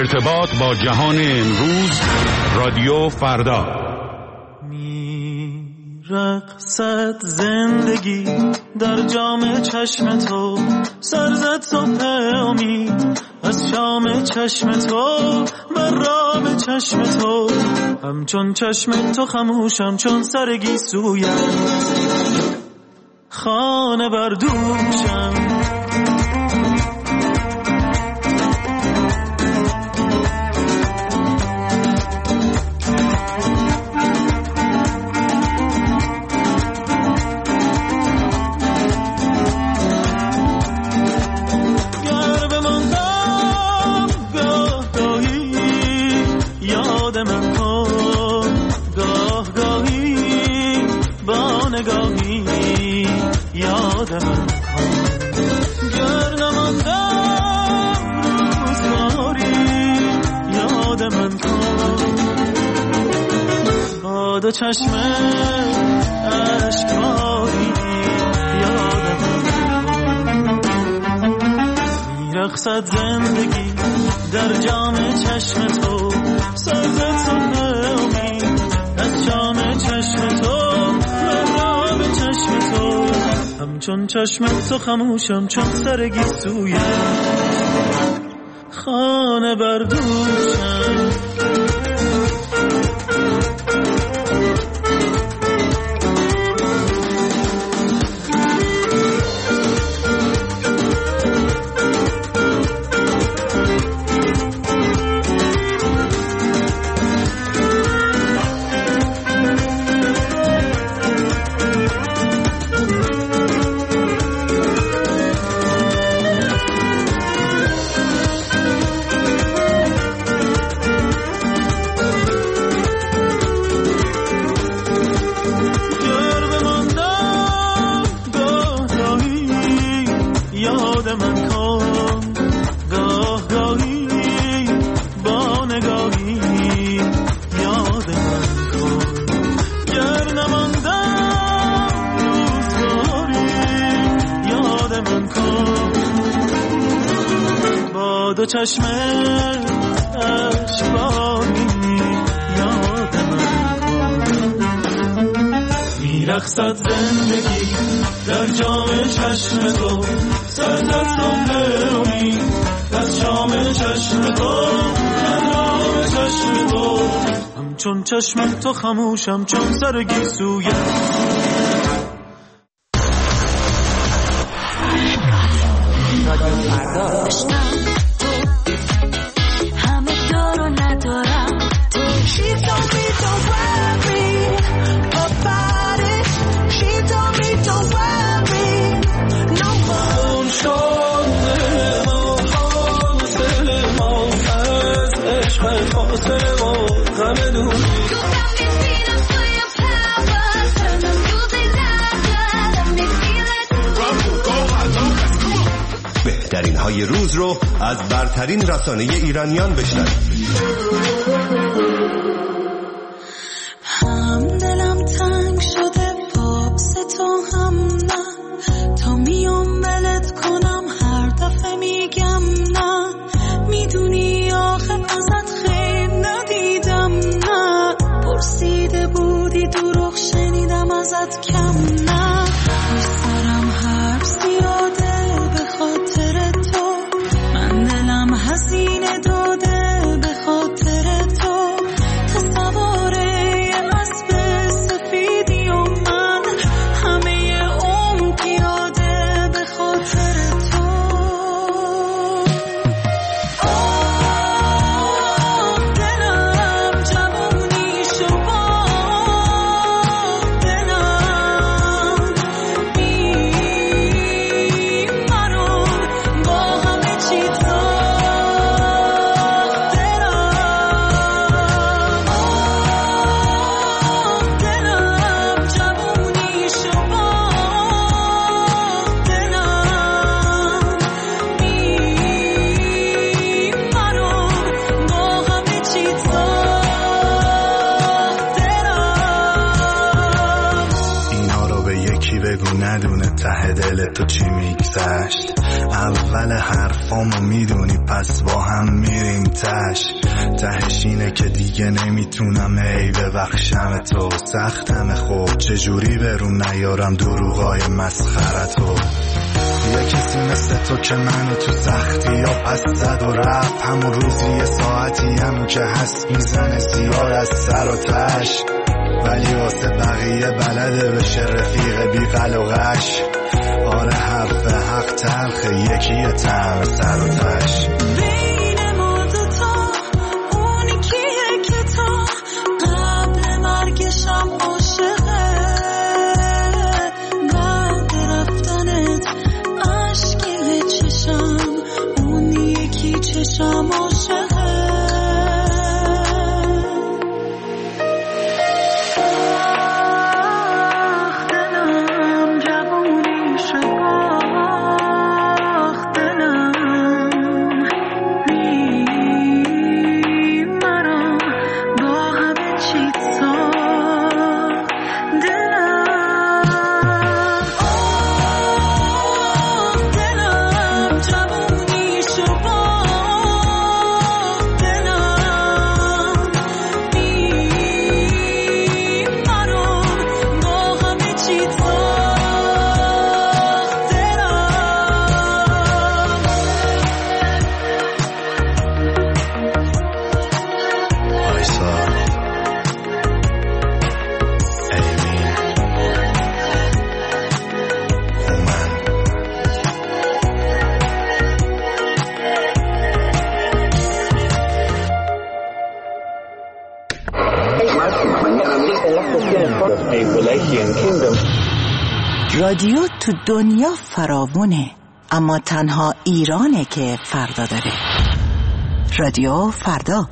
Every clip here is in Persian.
ارتباط با جهان امروز، رادیو فردا. رقصد زندگی در جام چشم تو، سرزد صبح امید از شام چشم تو، برام چشم تو، همچون چشم تو خموشم چون سر گیسویت، خانه بردوشم. دو چشم اشکباری یادم میرقصد زندگی در جام چشم تو، سرزد صبح امید از جام چشم تو، برام چشم تو، همچون چشم تو خموشم چون سر گیسویت، خانه بردوشم. دو چشم اشکباری یادم میرقصد زندگی در جام چشم تو، سرزد صبح امید از شام چشم تو، برام چشم تو، همچون چشم تو خموشم چون سر گیسویت. بهترین های روز رو از برترین رسانه ایرانیان بشنوید. هم دلم تنگ شده پاپس تو هم نه، تا میام ولت کنم هر دفعه میگم نه، میدونی آخه ازت خیلی ندیدم نه، پرسیده بودی دروغ شنیدم ازت کم نه، سرم حرف زیاده به خاطر تو، من دلم هزینه داده به خاطر تو، تصواره اسب سفیدی و من همه عمر پیاده به خاطر تو. دلم جوونی شو با دلم میمرم با همه چی دلم جوونی شو با دلم میمرم با همه چی اینا رو به یکی بگو ندونه ته دل تو چی میگذشت، اول حرفامو میدونی پس با هم میریم تهش اینه که دیگه نمیتونم ببخشم تو. سختم خوب چجوری برون نیارم دروغای مسخرتو. یه کسی مثل تو که منو تو سختی یا پس زد و رفت، همون روزی یه ساعتی همون که هست میزنه زیاد از سر و تش، ولی واسه بقیه بلده بشه رفیق بی قلقش. آره حرف حق تلخه یکی طعم سر و تش. بین ما دوتا اونی کیه که تا قبل مرگشم عاشقه، بعد رفتنت عشقی چشم اونی یکی چشم عاشقه. رادیو تو دنیا فراوونه، اما تنها ایرانه که فردا داره. رادیو فردا.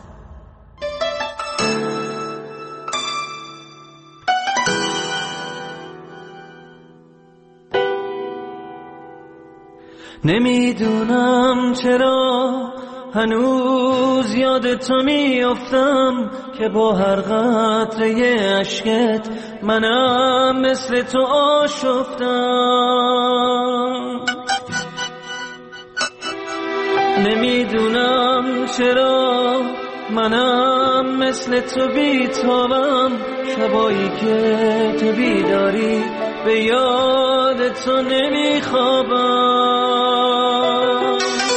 نمیدونم چرا هنوز یاد تو میافتم که با هر قطره اشکت منم مثل تو آشفتم. نمیدونم چرا منم مثل تو بیتابم، شبایی که تو بیداری به یاد تو نمیخوابم.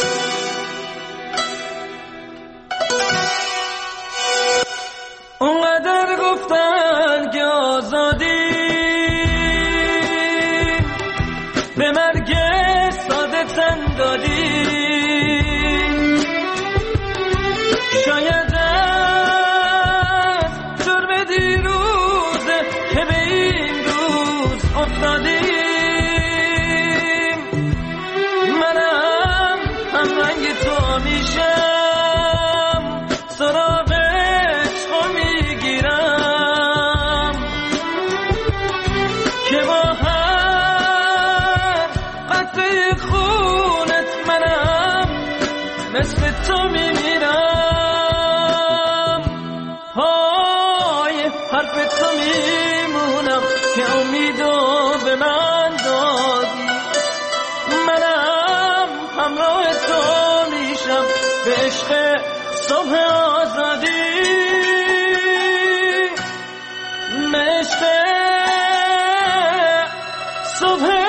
اونقدر گفتن که آزادی به مرگ ساده تن دادی، شاید از جرم دیروزه که به این روز افتادیم. منم هم رنگ تو میشم، سراغ عشقو میگیرم که با هر قطره خونت منم مثل تو میمیرم. های حرف تو میمونم که امیدو به من دادی. منم همراه تو میشم به عشق صبح آزادی، به عشق صبح آزادی.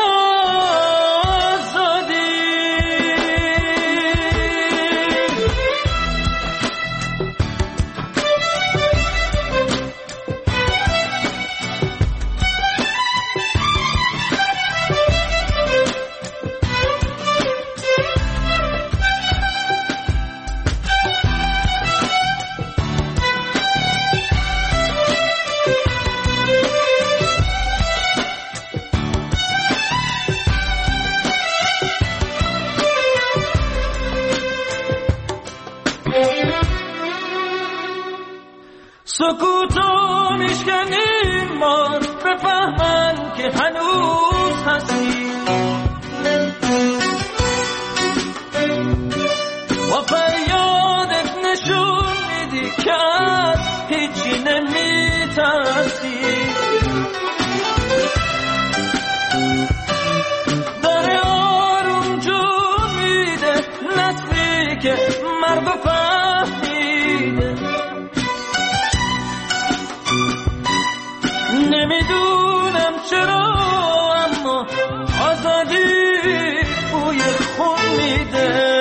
سکوتو میشکنیم بار بفهمن که هنوز هستی، با فریادت نشون میدی که از هیچی نمیترسی. داره آروم جون مرد فهمیده نمیدونم چرا اما آزادی بوی خون میده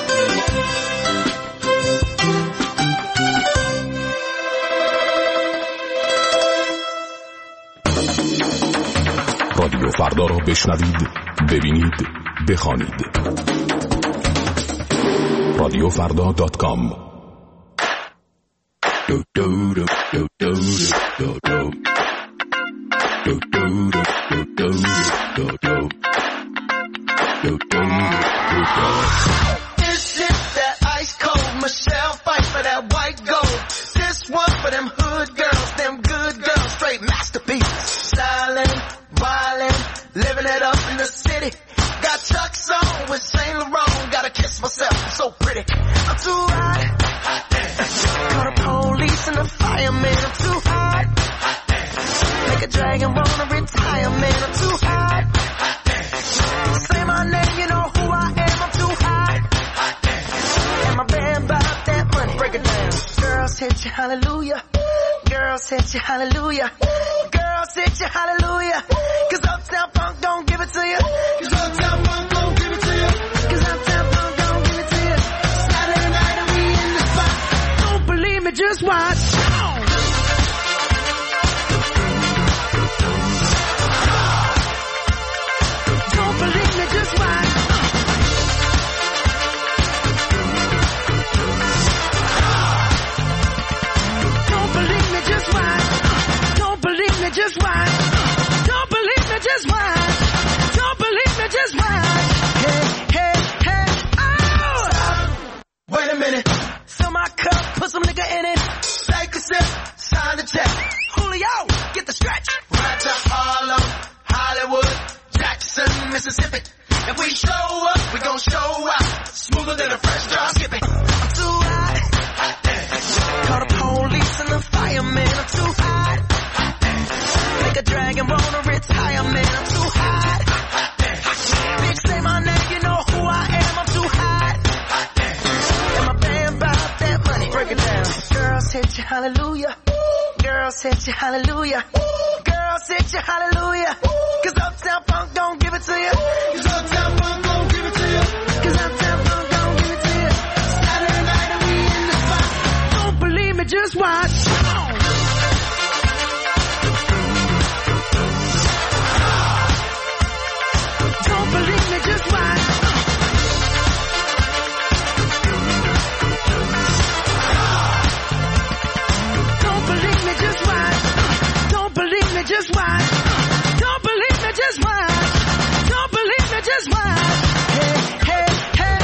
رادیو فردا را بشنوید، ببینید، بخوانید. رادیوفردا.com This shit that ice cold, Michelle fight for that white gold. This one for them hood girls, them good girls, straight masterpieces. Styling, wildin', living it up in the city. Got Chuck's on with Saint Laurent, gotta kiss myself, I'm so pretty. I'm too hot. Call the police and the fireman, I'm too hot. Make a dragon wanna retire, man, I'm too hot. Say my name, you know who I am, I'm too hot. And my band bought that money, break it down. Girls hit you, hallelujah. Girls hit you, hallelujah. Girls hit you, hallelujah. Cause Uptown Funk don't give it to you. Cause Uptown Funk don't give it to you. Cause Uptown Funk don't give it to you. Saturday night and we in the spot. Don't believe me, just watch. Don't believe me, just watch. Don't believe me, just watch. Don't believe me, just watch. Don't believe me, just watch. Don't believe me, just watch. Hey, hey, hey, oh! Wait a minute. Fill my cup, put some nigga in it. Take a sip, sign the check. Julio, get the stretch. Right to Harlem, Hollywood, Jackson, Mississippi. If we show up, we gon' show out. Smoother than a fresh drop skipping. I'm too hot. Call the police and the fireman, I'm too hot. Make a dragon wanna retire, man, I'm too hot. Bitch, say my name, you know who I am, I'm too hot. And my band bought that money, break it down. Girls hit you, hallelujah. Girls hit you, hallelujah. Girls hit you, hallelujah. Cause Uptown Funk don't give it to you. Cause Uptown Funk don't give it to you. Cause Uptown Funk don't give it to you. Saturday night and we in the spot. Don't believe me, just watch. Don't believe me, just watch. Don't believe me, just watch. Don't believe me, just watch. Don't believe me, just watch. Don't believe me, just watch. Hey, hey, hey,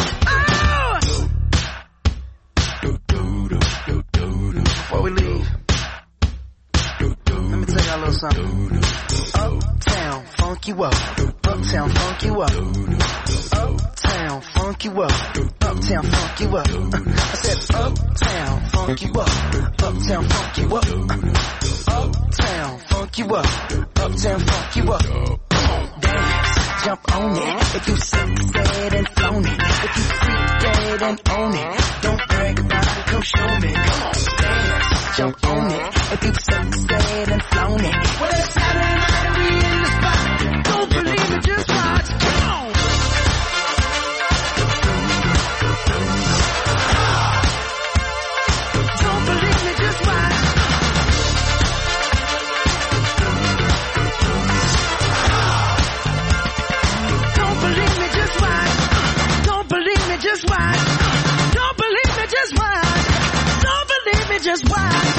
oh! Before we leave, let me tell y'all a little something. Uptown, funk you up. Uptown, funk you up. Uptown, funk you up. Uptown, funk you up. I said uptown, funk you up. Uptown, funk you up. Uptown, funk you up. Uptown, funk you up. Dance, jump on it. If you succeed and flown it. If you freak dead and own it. Don't brag about it, come show me. Come on, dance, jump on it. If you succeed and flown it. Well, it's Saturday night and we in the spot. Don't believe it, just watch. Come on. Don't believe me, just watch. Don't believe me, just watch. Don't believe me, just watch. Don't believe me, just watch. Don't believe me, just watch.